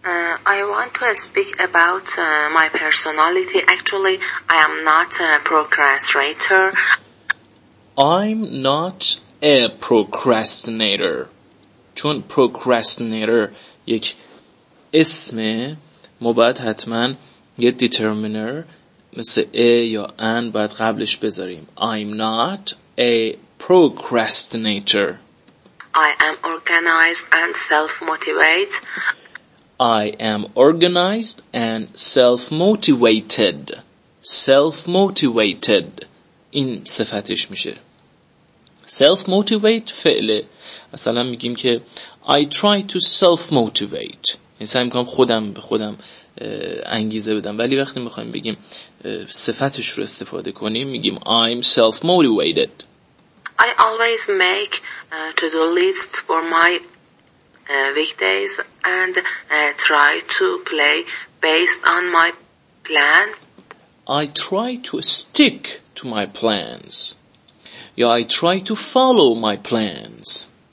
I want to speak about my personality. Actually, I am not a procrastinator. I'm not a procrastinator. چون procrastinator یک اسمه، ما باید حتما یه determiner مثل a یا an باید قبلش بذاریم. I'm not a procrastinator. I am organized and self-motivated. I am organized and self-motivated. Self-motivated این صفتش میشه. Self-motivate فعله. مثلا میگیم که I try to self-motivate، یعنی سعی میکنم خودم به خودم انگیزه بدم. ولی وقتی میخوایم بگیم صفتش رو استفاده کنیم میگیم I'm self-motivated. I always make to-do list for my weekdays and try to play based on my plan. I try to stick to my plans. Yeah, I try to follow my plans.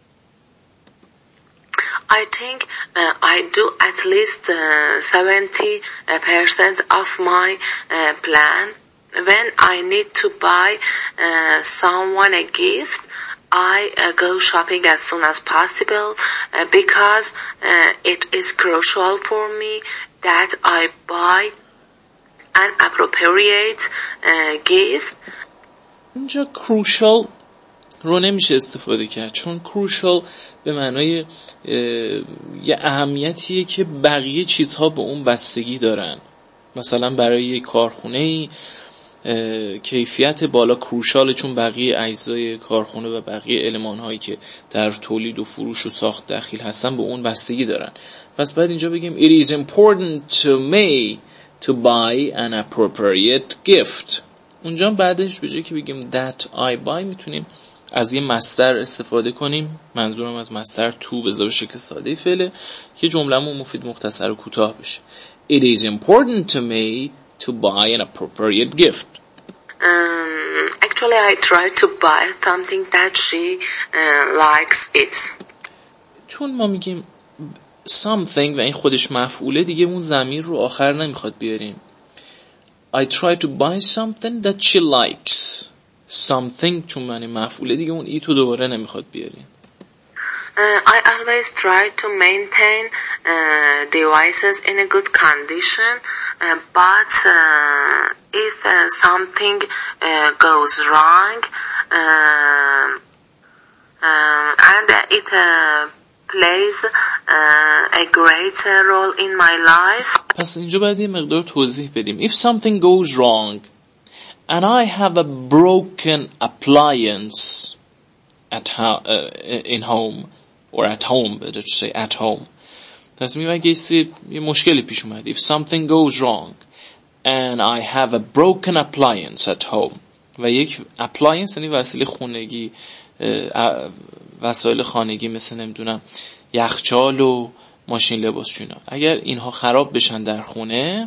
I think I do at least 70% of my plan. When I need to buy someone a gift, I go shopping as soon as possible because it is crucial for me that I buy an appropriate gift. اینجا crucial رو نمیشه استفاده کرد، چون crucial به معنای یه اهمیتیه که بقیه چیزها به اون بستگی دارن. مثلا برای یک کارخونه‌ای کیفیت بالا کروشاله، چون بقیه اجزای کارخونه و بقیه المان‌هایی که در تولید و فروش و ساخت دخیل هستن به اون بستگی دارن. پس بعد اینجا بگیم it is important to me to buy an appropriate gift. اونجا بعدش به جای که بگیم that I buy میتونیم از یه مصدر استفاده کنیم. منظورم از مصدر to به اضافه شکل ساده فعله که جمله‌مون مفید مختصر و کوتاه بشه. It is important to me to buy an appropriate gift. Actually, I try to buy something that she likes it. چون ما میگیم something و این خودش مفعوله، دیگه اون ضمیر رو آخر نمیخواد بیاریم. I try to buy something that she likes. Something چون معنی مفعوله، دیگه اون ایتو دوباره نمیخواد بیاریم. I always try to maintain devices in a good condition, but if something goes wrong and it plays a great role in my life. پس اینجا باید یه مقدار توضیح بدیم. If something goes wrong and I have a broken appliance in home or at home, better to say at home. پس میگم اگه یه مشکلی پیش اومد. If something goes wrong and I have a broken appliance at home. و یک appliance یعنی وسیله خانگی، وسایل خانگی مثل نمیدونم یخچال و ماشین لباسشویی. اگر اینها خراب بشن در خونه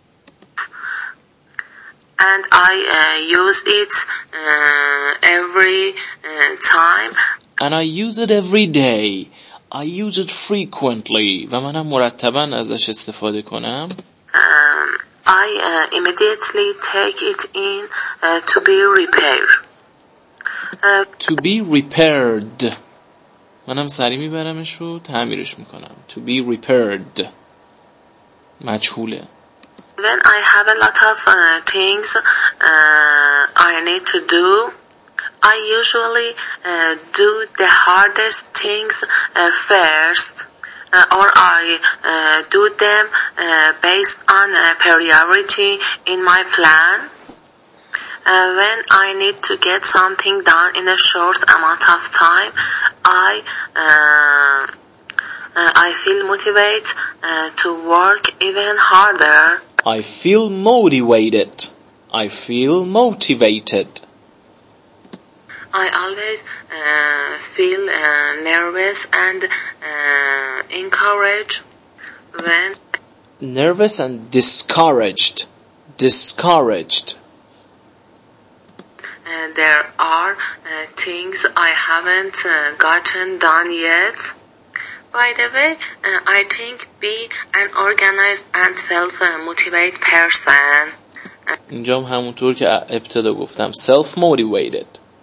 and I use it every time. And I use it every day. I use it frequently. و منم مرتباً ازش استفاده کنم. I immediately take it in to be repaired. To be repaired. منم سری میبرمش و تعمیرش میکنم. To be repaired. مجهوله. When I have a lot of things I need to do, I usually do the hardest things first, or I do them based on priority in my plan. When I need to get something done in a short amount of time, I feel motivated to work even harder. I feel motivated. I feel motivated. I always feel nervous and encouraged when... Nervous and discouraged. Discouraged. There are things I haven't gotten done yet. By the way, I think be an organized and self-motivated person. اینجا همونطور که ابتدا گفتم self-motivated.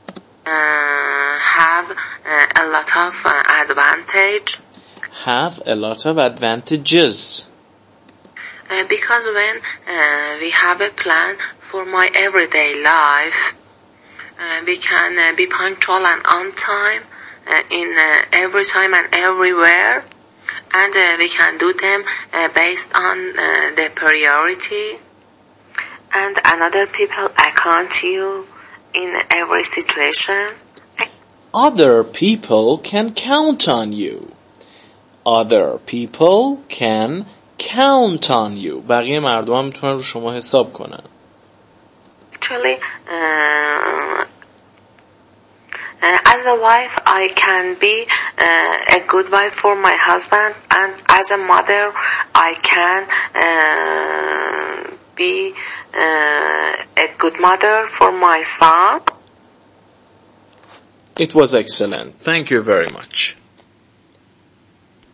Have a lot of advantage. Have a lot of advantages. Because when we have a plan for my everyday life, we can be punctual and on time in every time and everywhere, and we can do them based on the priority, and another people account you in every situation. Other people can count on you. Other people can count on you. بقیه مردم هم میتونن رو شما حساب کنن. Actually, as a wife, I can be a good wife for my husband, and as a mother, I can be a good mother for my son. It was excellent. Thank you very much.